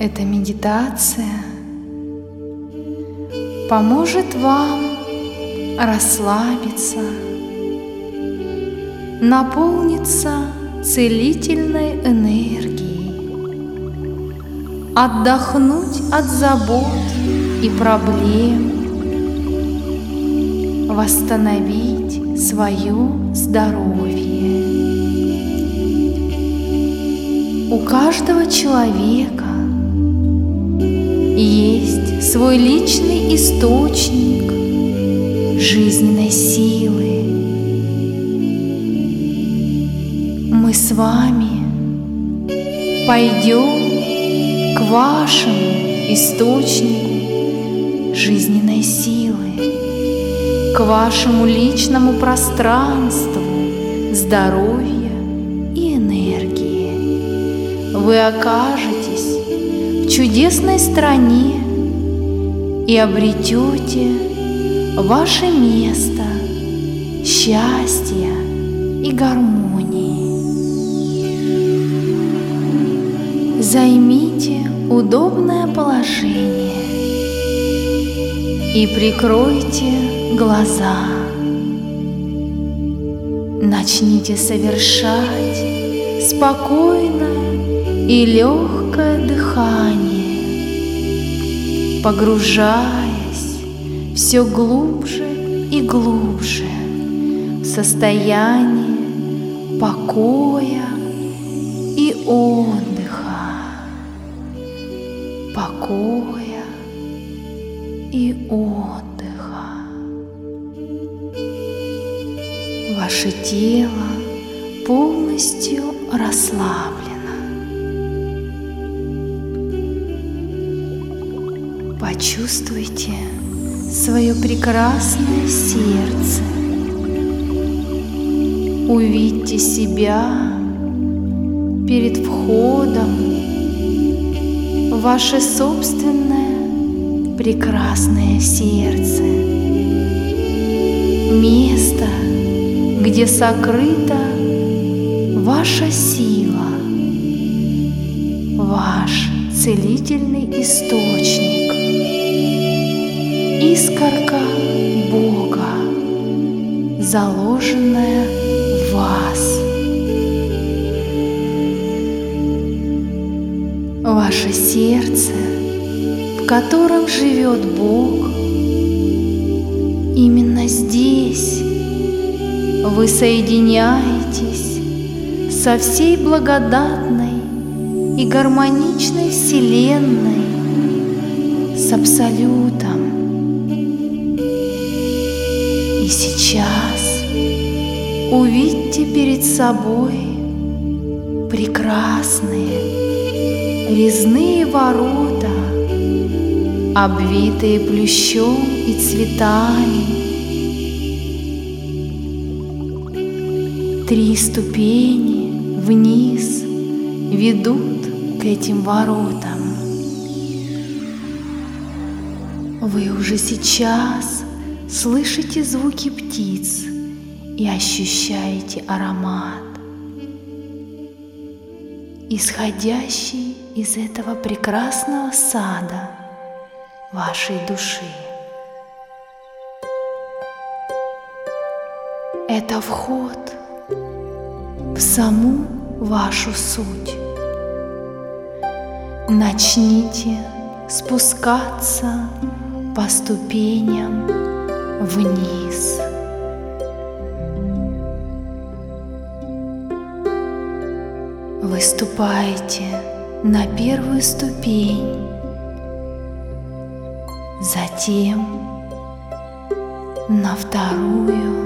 Эта медитация поможет вам расслабиться, наполниться целительной энергией, отдохнуть от забот и проблем, восстановить свое здоровье. У каждого человека есть свой личный источник жизненной силы. Мы с вами пойдем к вашему источнику жизненной силы, к вашему личному пространству здоровья и энергии. Вы окажетесь в чудесной стране и обретете ваше место счастья и гармонии. Займите удобное положение и прикройте глаза. Начните совершать спокойное и легкое дыхание, погружаясь все глубже и глубже в состояние покоя и отдыха, покоя и отдыха. Ваше тело полностью расслаблено. Почувствуйте свое прекрасное сердце. Увидьте себя перед входом в ваше собственное прекрасное сердце. Место, где сокрыта ваша сила, ваш целительный источник, искорка Бога, заложенная в вас. Ваше сердце, в котором живет Бог, именно здесь вы соединяетесь со всей благодатной и гармоничной Вселенной, с Абсолютом. И сейчас увидьте перед собой прекрасные резные ворота, обвитые плющом и цветами. 3 ступени вниз ведут к этим воротам. Вы уже сейчас слышите звуки птиц и ощущаете аромат, исходящий из этого прекрасного сада вашей души. Это вход в саму вашу суть. Начните спускаться по ступеням вниз. Вы ступаете на 1-ю ступень, затем на 2-ю,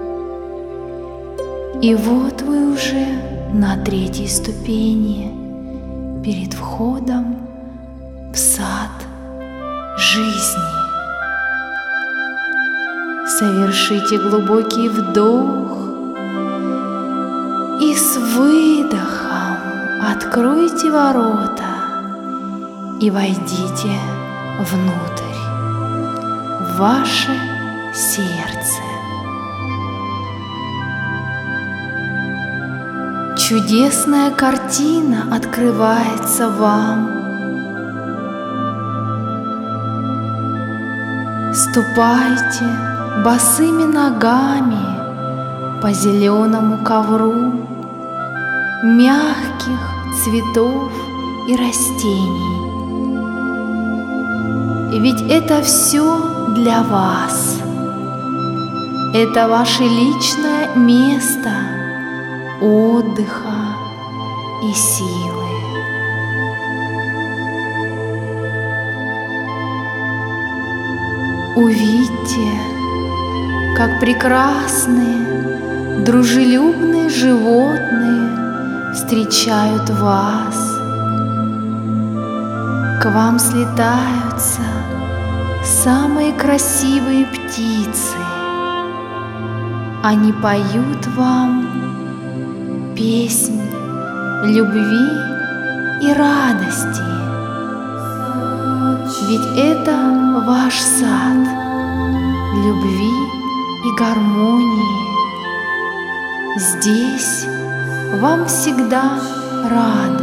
и вот вы уже на 3-й ступени перед входом в сад жизни. Совершите глубокий вдох и с выдохом откройте ворота и войдите внутрь, в ваше сердце. Чудесная картина открывается вам. Ступайте босыми ногами по зеленому ковру мягких цветов и растений. Ведь это все для вас. Это ваше личное место отдыха и силы. Увидьте, как прекрасные, дружелюбные животные встречают вас. К вам слетаются самые красивые птицы. Они поют вам песнь любви и радости. Ведь это ваш сад любви и гармонии. Здесь вам всегда рады.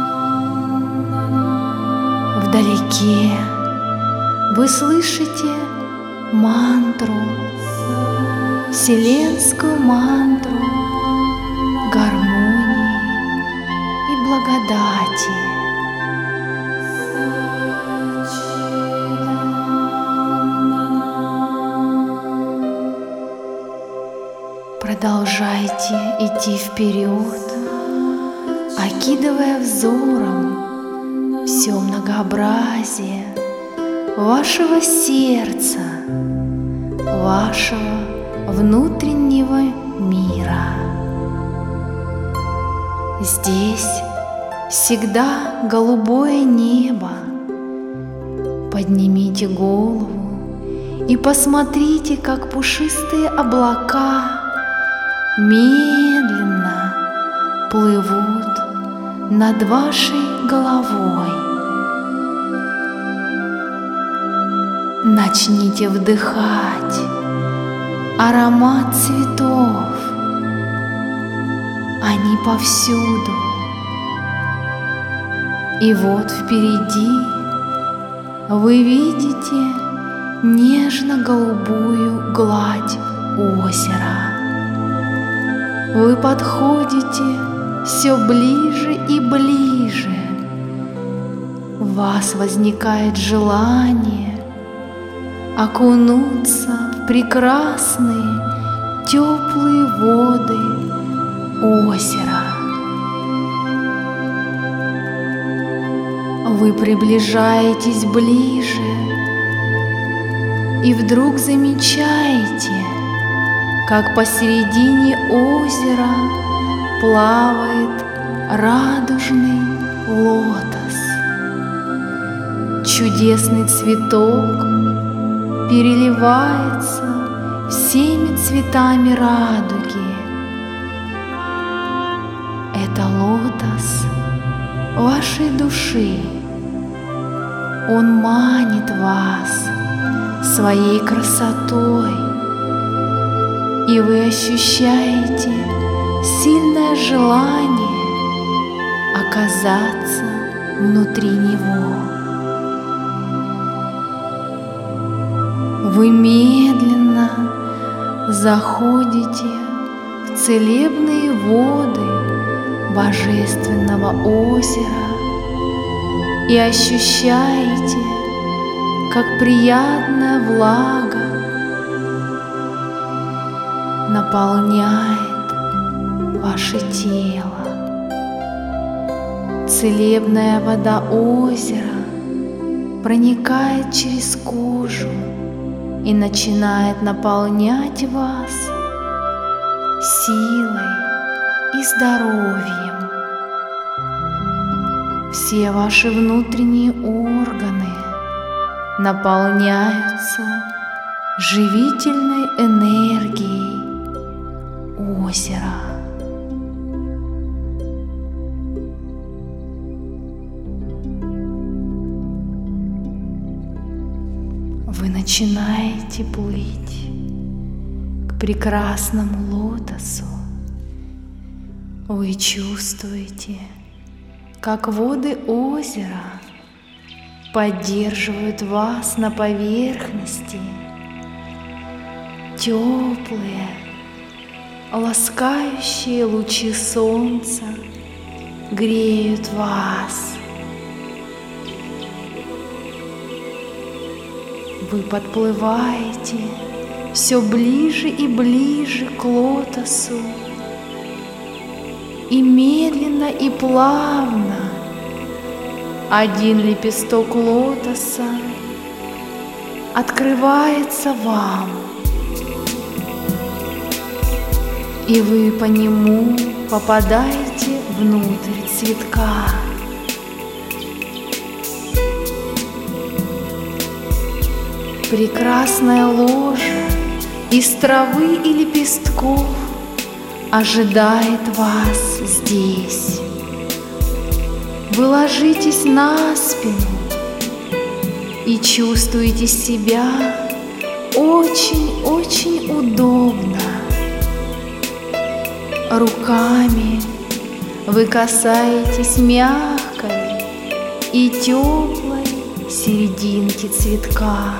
Вдалеке вы слышите мантру, вселенскую мантру гармонии и благодати. Продолжайте идти вперед, окидывая взором все многообразие вашего сердца, вашего внутреннего мира. Здесь всегда голубое небо. Поднимите голову и посмотрите, как пушистые облака медленно плывут над вашей головой. Начните вдыхать аромат цветов. Они повсюду. И вот впереди вы видите нежно-голубую гладь озера. Вы подходите все ближе и ближе. У вас возникает желание окунуться в прекрасные теплые воды озера. Вы приближаетесь ближе и вдруг замечаете, как посередине озера плавает радужный лотос. Чудесный цветок переливается всеми цветами радуги. Это лотос вашей души. Он манит вас своей красотой, и вы ощущаете сильное желание оказаться внутри него. Вы медленно заходите в целебные воды божественного озера и ощущаете, как приятная влага наполняет ваше тело. Целебная вода озера проникает через кожу и начинает наполнять вас силой и здоровьем. Все ваши внутренние органы наполняются живительной энергией озера. Вы начинаете плыть к прекрасному лотосу. Вы чувствуете, как воды озера поддерживают вас на поверхности теплые, ласкающие лучи солнца греют вас. Вы подплываете все ближе и ближе к лотосу, и медленно и плавно один лепесток лотоса открывается вам, и вы по нему попадаете внутрь цветка. Прекрасная ложа из травы и лепестков ожидает вас здесь. Вы ложитесь на спину и чувствуете себя очень-очень удобно. Руками вы касаетесь мягкой и теплой серединки цветка.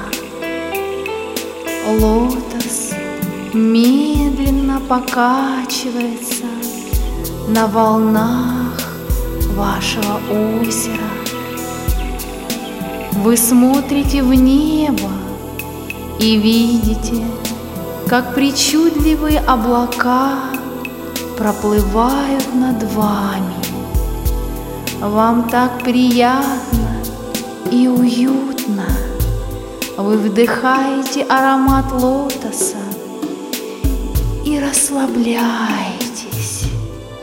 Лотос медленно покачивается на волнах вашего озера. Вы смотрите в небо и видите, как причудливые облака проплывают над вами. Вам так приятно и уютно. Вы вдыхаете аромат лотоса и расслабляетесь.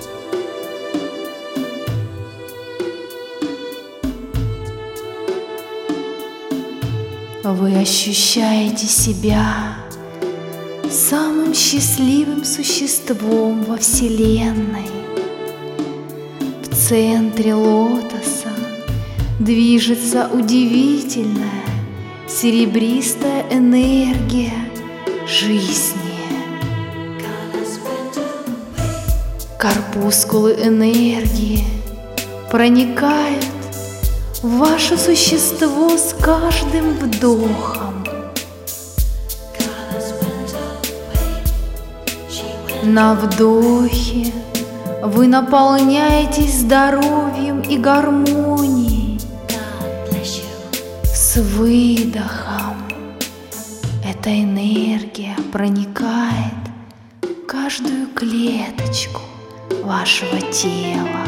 Вы ощущаете себя самым счастливым существом во Вселенной. В центре лотоса движется удивительная серебристая энергия жизни. Корпускулы энергии проникают в ваше существо с каждым вдохом. На вдохе вы наполняетесь здоровьем и гармонией. С выдохом эта энергия проникает в каждую клеточку вашего тела.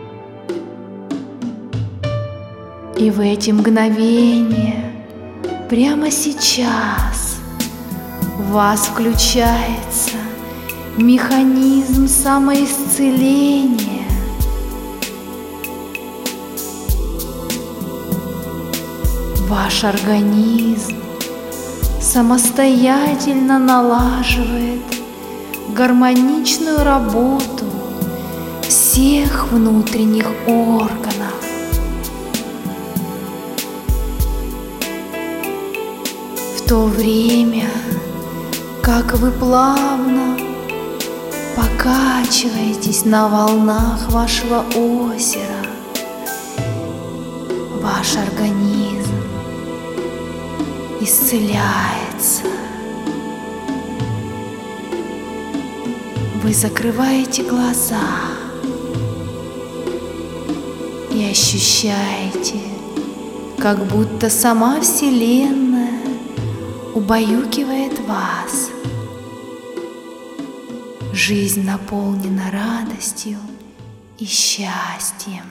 И в эти мгновения, прямо сейчас, в вас включается механизм самоисцеления. Ваш организм самостоятельно налаживает гармоничную работу всех внутренних органов. В то время, как вы плавно покачиваетесь на волнах вашего озера, ваш организм исцеляется. Вы закрываете глаза и ощущаете, как будто сама Вселенная убаюкивает вас. Жизнь наполнена радостью и счастьем.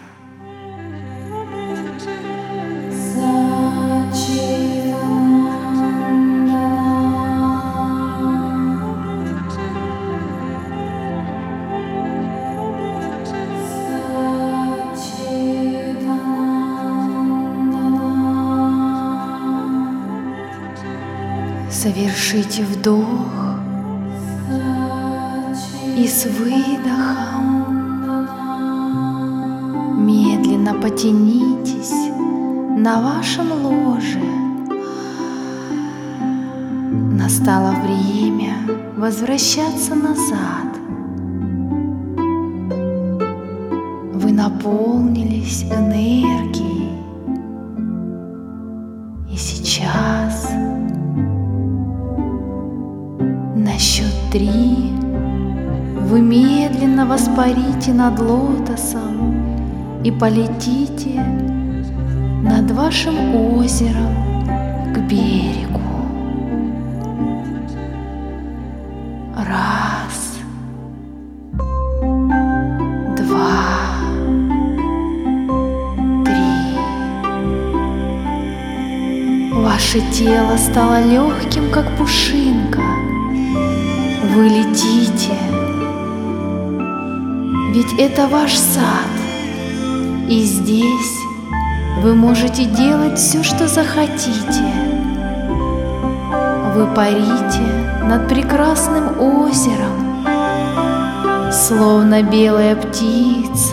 Совершите вдох и с выдохом медленно потянитесь на вашем ложе. Настало время возвращаться назад. Вы наполнились энергией, и сейчас 3 вы медленно воспарите над лотосом и полетите над вашим озером к берегу. 1, 2, 3. Ваше тело стало легким, как пушинка. Вы летите, ведь это ваш сад, и здесь вы можете делать все, что захотите. Вы парите над прекрасным озером, словно белая птица.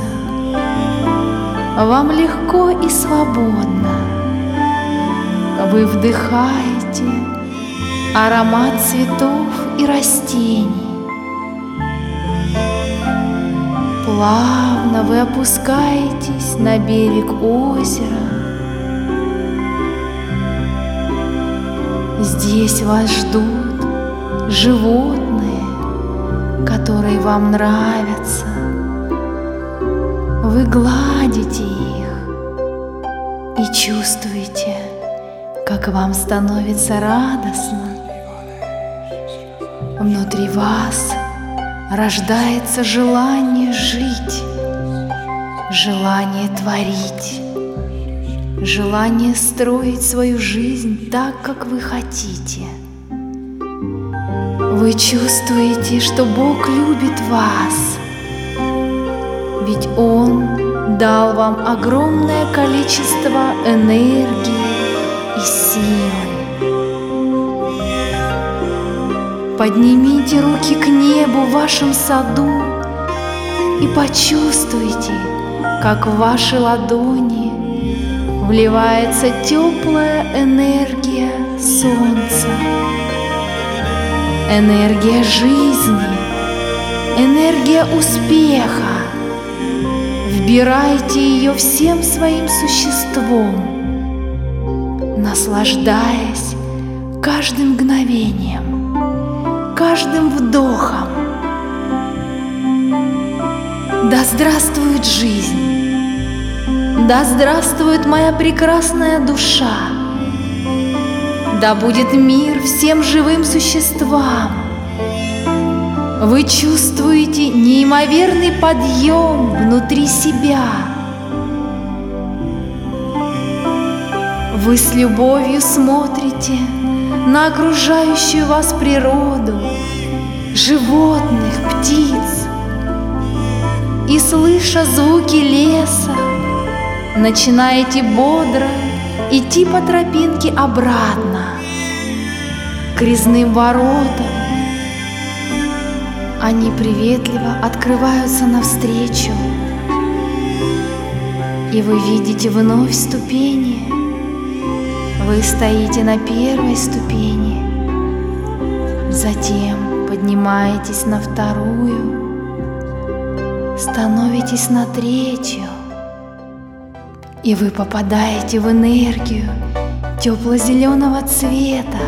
Вам легко и свободно. Вы вдыхаете аромат цветов и растений. Плавно вы опускаетесь на берег озера. Здесь вас ждут животные, которые вам нравятся. Вы гладите их и чувствуете, как вам становится радостно. Внутри вас рождается желание жить, желание творить, желание строить свою жизнь так, как вы хотите. Вы чувствуете, что Бог любит вас, ведь Он дал вам огромное количество энергии и силы. Поднимите руки к небу в вашем саду и почувствуйте, как в ваши ладони вливается теплая энергия солнца, энергия жизни, энергия успеха. Вбирайте ее всем своим существом, наслаждаясь каждым мгновением, каждым вдохом. Да здравствует жизнь! Да здравствует моя прекрасная душа! Да будет мир всем живым существам! Вы чувствуете неимоверный подъем внутри себя. Вы с любовью смотрите на окружающую вас природу, животных, птиц, и, слыша звуки леса, начинаете бодро идти по тропинке обратно к резным воротам. Они приветливо открываются навстречу, и вы видите вновь ступени. Вы стоите на первой ступени, затем поднимаетесь на вторую, становитесь на третью, и вы попадаете в энергию тепло-зеленого цвета.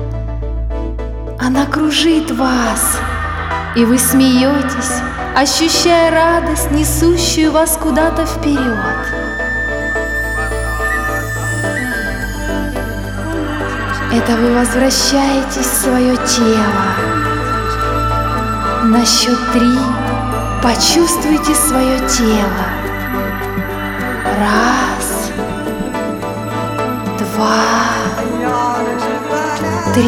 Она кружит вас, и вы смеетесь, ощущая радость, несущую вас куда-то вперед. Это вы возвращаетесь в свое тело. На счет 3 почувствуйте свое тело. 1, 2, 3.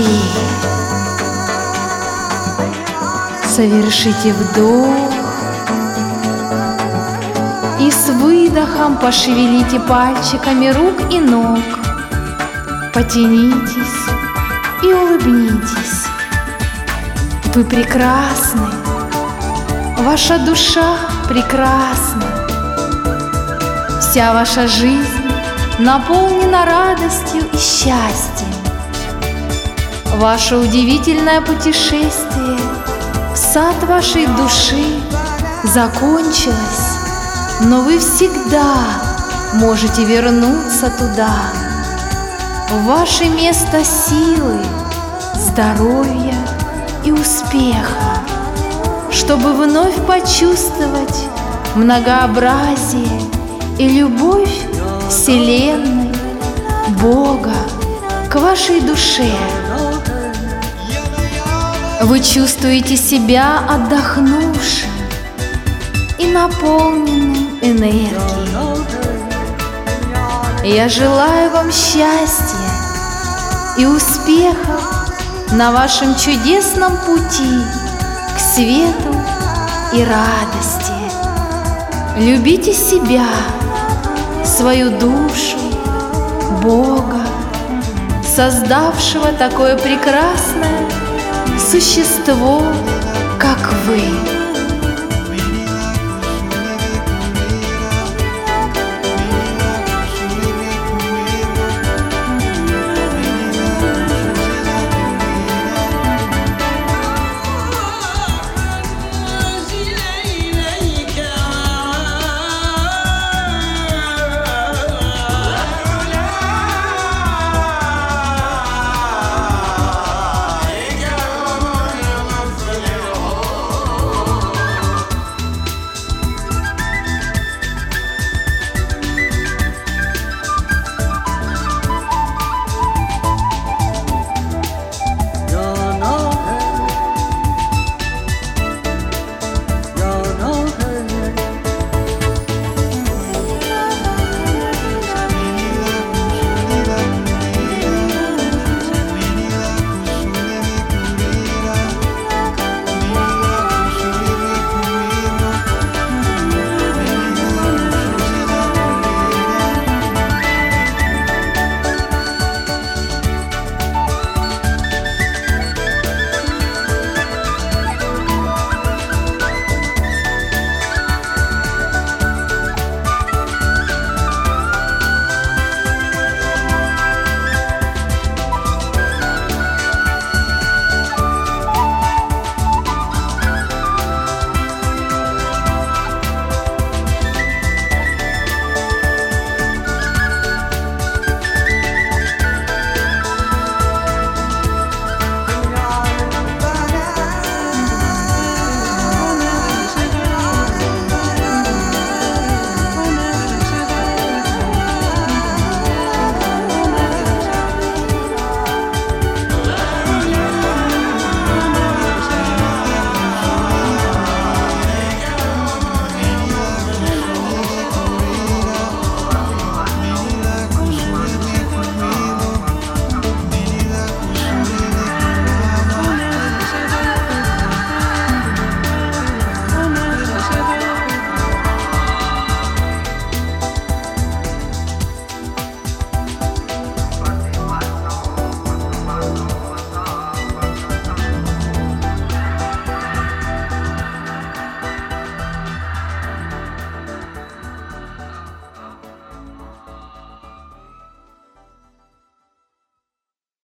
Совершите вдох и с выдохом пошевелите пальчиками рук и ног. Потянитесь и улыбнитесь. Вы прекрасны. Ваша душа прекрасна. Вся ваша жизнь наполнена радостью и счастьем. Ваше удивительное путешествие в сад вашей души закончилось, но вы всегда можете вернуться туда, в ваше место силы, здоровья и успеха, чтобы вновь почувствовать многообразие и любовь Вселенной, Бога к вашей душе. Вы чувствуете себя отдохнувшим и наполненным энергией. Я желаю вам счастья и успехов на вашем чудесном пути к свету и радости. Любите себя, свою душу, Бога, создавшего такое прекрасное существо, как вы.